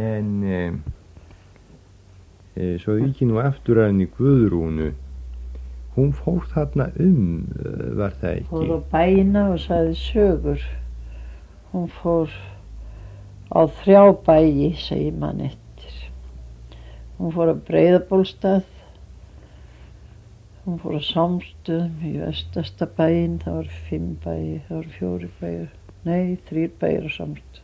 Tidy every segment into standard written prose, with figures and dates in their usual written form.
En svo ekki nú aftur að henni Guðrúnu. Hún fór þarna var það ekki? Fór á bæina og sagði sögur. Hún fór á 3 bæi, segir mann eftir. Hún fór á Breiðabólstað, hún fór á Sámstöðum í vestasta bæinn, það var 5 bæi, það var 4 bæir, nei, 3 bæir á Sámstöðum.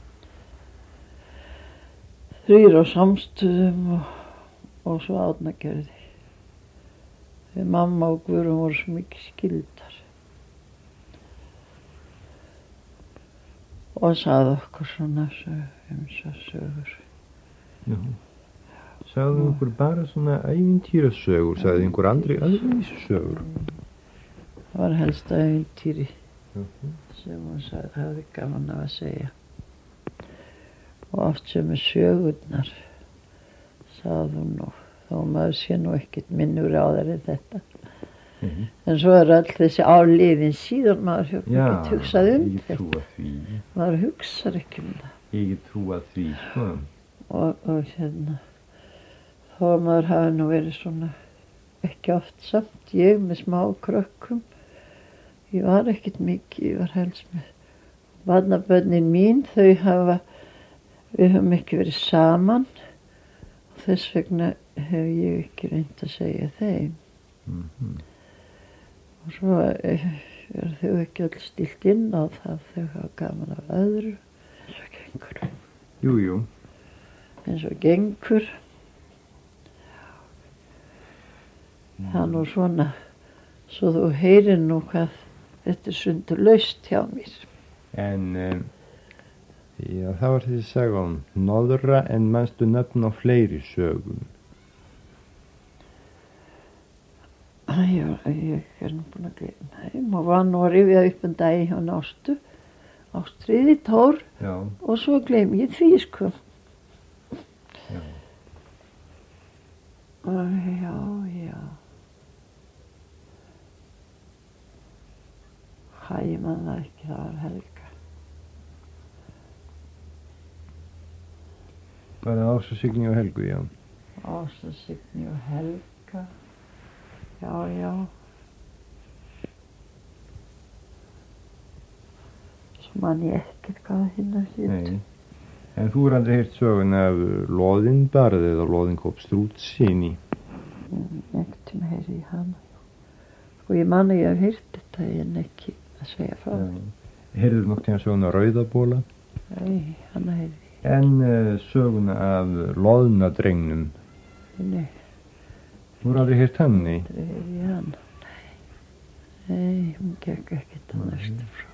3 á Sámstöðum og svo Árnagerði. Þegar mamma og Guðrún voru svo mikið skildar. Og sagði okkur svona sögur. Já. Sagði okkur bara svona ævintýrasögur, sagði einhver öðruvísisögur. Það var helst ævintýri sem hún sagði, hafði gaman af að segja. Og oft sem sögurnar, sagði hún nú, þó maður sé nú ekkert minnur á þær en þetta. En svo öll þessi áliðin síðan maður hefur ekki hugsað þetta. Trúa því. Maður hugsar ekki það. Ég trúa því, sko. Og þó maður hafi nú verið svona ekki oft samt, ég með smá krökkum. Ég var ekkert mikið, ég var helst með barnabörnin mín, við höfum ekki verið saman. Og þess vegna hef ég ekki reynt að segja þeim. Og svo þau ekki öll stillt inn á það, þau hafa gaman af öðru, eins og gengur. Jú. Eins og gengur. Það nú svona, svo þú heyrir nú hvað þetta sundurlaust hjá mér. En, já, það var þessi saga Hnoðra, en manstu nöfn á fleiri sögum? Ég nú búin að gleyma þeim og var nú að rifja upp daginn hjá Ástríði Tór. Já. Og svo gleymi ég því, sko. Já. Já. Ég man það ekki, það var Helga. Var það Ása, Signý og Helgu, já? Ása, Signý og Helga. Já. Svo man ég ekkert hvað hérna hétt. Nei. En þú er aldrei heyrt sögun af Loðinbarð eða Loðinkóp Strútsyni? Ekkert tíma heyri ég hana. Og ég man að ég hef heyrt þetta en ekki að segja frá. Heyrðu nokkuð tíma söguna Rauðabóla? Nei, hana heyri ég. En söguna af Loðnadrengnum? Nei. Þú er aldrei heyrt hann, nei? Aldrei heyri ég hana. Nei, hún gekk ekkert að næstu frá.